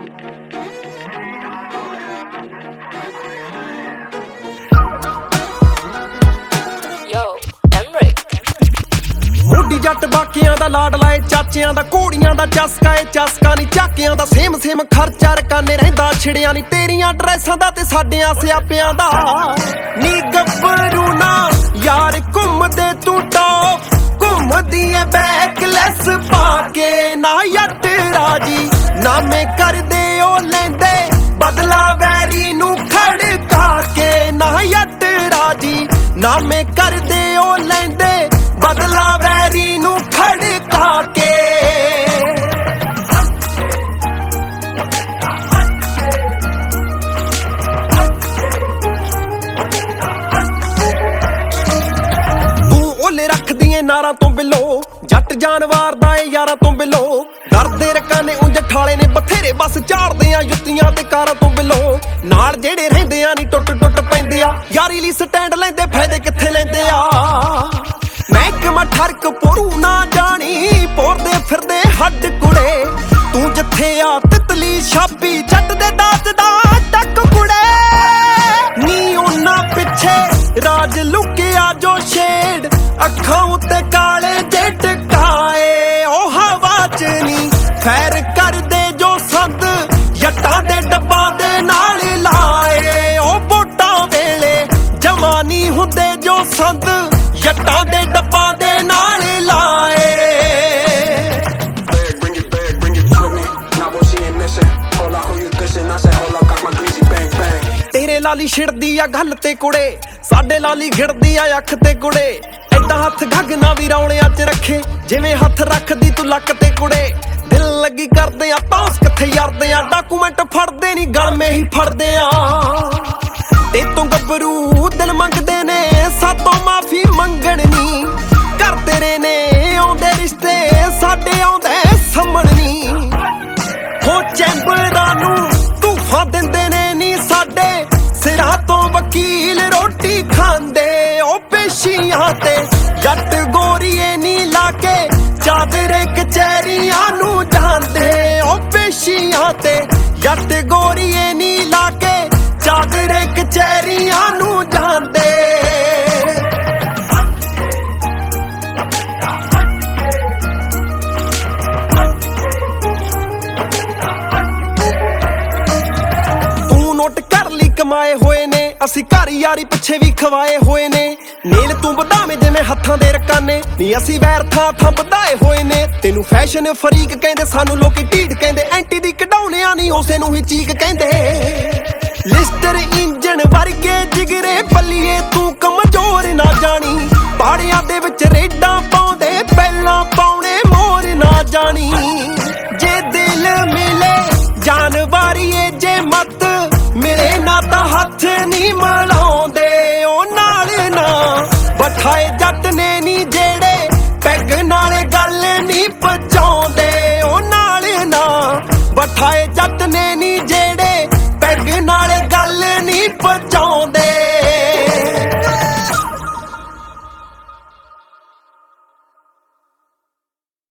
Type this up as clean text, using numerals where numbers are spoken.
ਮੋਢੀ ਜੱਟ ਬਾਕੀਆਂ ਦਾ ਲਾਡ ਲਾਏ ਚਾਚਿਆਂ ਦਾ ਘੋੜੀਆਂ ਦਾ ਚਸਕਾ ਏ ਚਸਕਾ ਨੀ ਝਾਕਿਆਂ ਦਾ ਸੇਮ ਖਰਚਾ ਰਕਾਨੇ ਰਹਿੰਦਾ ਛਿੜਿਆਂ ਨੀ ਤੇਰੀਆਂ ਡਰੈਸਾਂ ਦਾ ਤੇ ਸਾਡਿਆਂ ਸਿਆਪਿਆਂ ਦਾ ਨੀ ਗੱਭਰੂ ਨਾ ਯਾਰ ਘੁੰਮਦੇ ਤੂੰ ਟੌਪ ਘੁੰਮਦੀ ਏ ਬੈਕਲੈਸ ਪਾ ਕੇ ਨਾ ਯੱਟ ਰਾਜੀ ਨਾਮੇ ਕਰਦੇ ਉਹ ਲੈਂਦੇ ਬਦਲਾ ਵੈਰੀ ਨੂੰ ਖੜਕਾ ਕੇ ਨਾ ਯੱਟ ਰਾਜੀ ਨਾਮੇ ਕਰਦੇ ਉਹ ਲੈਂਦੇ ਬਦਲਾ ਵੈਰੀ ਨੂੰ ਖੜਕਾ ਕੇ ਤੂੰ ਓਲੇ ਰੱਖਦੀ ਏ ਨਾਰਾਂ ਤੋਂ ਬਿਲੋ ਜੱਟ ਜਾਨਵਾਰ ਦਾ ਏ ਯਾਰਾਂ ਤੋਂ ਬਿਲੋ ਡਰਦੇ ਰਕਾਨੇ ਉਂਝ ਠਾਲੇ ਨੇ ਬਥੇਰੇ ਬਸ ਝਾੜਦੇ ਆ ਜੁੱਤੀਆਂ ਤੇ ਕਾਰਾਂ ਤੋਂ ਬਿਲੋ ਨਾਲ ਜਿਹੜੇ ਰਹਿੰਦੇ ਆ ਨੀ ਟੁੱਟ ਪੈਂਦੇ ਆ ਯਾਰੀ ਲਈ ਸਟੈਂਡ ਲੈਂਦੇ ਫਾਇਦੇ ਕਿੱਥੇ ਲੈਂਦੇ ਆ ਮਹਿਕਮਾ ਠਰਕ ਪੋਰੂ ਨਾ ਜਾਣੀ ਪੋਰਦੇ ਫਿਰਦੇ ਹੱਡ ਕੁੜੇ ਤੂੰ ਜਿੱਥੇ ਆ ਤਿਤਲੀ ਛਾਪੀ ਜੱਟ ਦੇ ਦਾਤ ਦਾ ਟੱਕ ਕੁੜੇ ਨੀ ਉਹਨਾਂ ਪਿੱਛੇ ਰਾਜ ਲੁਕਿਆ ਜੋ ਸ਼ੇਡ ਅੱਖਾਂ ਉੱਤੇ ਕਾਲੇ ਜੇ ਟਕਾਏ ਉਹ ਹਵਾ ਚ ਨੀ ਫੈਰ ਕਰਦੇ ਜੋ ਸੰਦ ਜੱਟਾਂ ਦੇ ਡੱਬਾਂ ਦੇ ਨਾਲ ਲਾਏ ਉਹ ਵੋਟਾਂ ਵੇਲੇ ਜਮਾ ਨੀ ਹੁੰਦੇ ਜੋ ਸੰਦ ਜੱਟਾਂ ਦੇ ਡੱਬਾਂ ਦੇ ਨਾਲ ਲਾਏ ਤੇਰੇ ਲਾਲੀ ਛਿੜਦੀ ਆ ਗੱਲ ਤੇ ਕੁੜੇ ਸਾਡੇ ਲਾਲੀ ਘਿੜਦੀ ਆ ਅੱਖ ਤੇ ਕੁੜੇ ਐਡਾ ਹੱਥ ਘੱਗ ਨਾ ਵੀ ਰੌਲਿਆਂ ਚ ਰੱਖੇ ਜਿਵੇਂ ਹੱਥ ਰੱਖਦੀ ਤੂੰ ਲੱਕ ਤੇ ਕੁੜੇ ਦਿਲ ਲੱਗੀ ਕਰਦੇ ਆ ਪਾਸ ਕਿੱਥੇ ਯਾਰਦੇ ਆ ਡਾਕੂਮੈਂਟ ਫੜਦੇ ਨੀ ਗਲਮੇ ਹੀ ਫੜਦੇ ਆ ਤੇ ਤੂੰ ਗੱਭਰੂ ਦਿਲ ਮੰਗਦੇ ਨੇ ਸਾਤੋਂ ਮਾਫੀ ਮੰਗਣ ਨੀ ਕਰ ਤੇਰੇ ਨੇ ਆਉਂਦੇ ਰਿਸ਼ਤੇ ਸਾਡੇ ਆਉਂਦੇ ਸੰਮਣ ਨੀ ਹੋ ਚੈਂਬਰਾਂ ਨੂੰ ਤੂਫਾਨ ਦਿੰਦੇ ਨੇ ਨੀ ਸਾਡੇ ਸਿਰਾਂ ਤੋਂ ਵਕੀਲ ਰੋਟੀ ਖਾਂਦੇ ਉਹ ਪੇਸ਼ੀਆਂ ਤੇ ਜੱਟ ਗੋਰੀਏ ਨੀ ਲਾ ਕੇ ਚਾਦਰੇ ਕਚਹਿਰੀਆਂ ਨੂੰ ਜਾਂਦੇ ਉਹ ਪੇਸ਼ੀਆਂ ਤੇ ਜੱਟ ਗੋਰੀਏ ਨੀ ਲਾ ਕੇ ਚਾਦਰੇ ਕਚਹਿਰੀਆਂ ਨੂੰ ਜਾਂਦੇ ਤੂੰ ਨੋਟ ਕਰ ਲਈ ਕਮਾਏ ਹੋਏ ਨੇ ਅਸੀਂ ਘਰ ਯਾਰੀ ਪਿੱਛੇ ਵੀ ਖਵਾਏ ਹੋਏ ਨੇ ਨੀਲ ਤੂੰ ਵਧਾਵੇਂ ਜਿਵੇਂ ਹੱਥਾਂ ਦੇ ਰਕਾਨੇ ਨੀ ਅਸੀਂ ਵੈਰ ਥਾਂ ਵਧਾਏ ਹੋਏ ਨੇ ਤੈਨੂੰ ਫੈਸ਼ਨ ਫਰੀਕ ਕਹਿੰਦੇ ਸਾਨੂੰ ਲੋਕੀ ਢੀਡ ਕਹਿੰਦੇ ਐਂਟੀ ਦੀ ਕਢਾਉਣਿਆਂ ਨਹੀਂ ਉਸੇ ਨੂੰ ਹੀ ਚੀਕ ਕਹਿੰਦੇ ਲਿਸਟਰ ਇੰਜਣ ਵਰਗੇ ਜਿਗਰੇ ਪੱਲੀਏ ਤੂੰ ਕਮਜ਼ੋਰ ਨਾ ਜਾਣੀ ਬਾੜਿਆਂ ਦੇ ਵਿੱਚ ਰੇਡਾਂ ਪਾਉਂਦੇ ਪਹਿਲਾਂ ਪਾਉਣੇ ਮੋਰ ਨਾ ਜਾਣੀ ਜੇ ਦਿਲ ਮਿਲੇ ਜਾਨਵਾਰੀਏ ਜੇ ਮਤ ਮਿਲੇ ਨਾ ਤਾਂ ਹੱਥ ਨਹੀਂ ਮਿਲਾਉਂਦੇ ਉਹ ਨਾਲ ਨਾ ਬਠਾਏ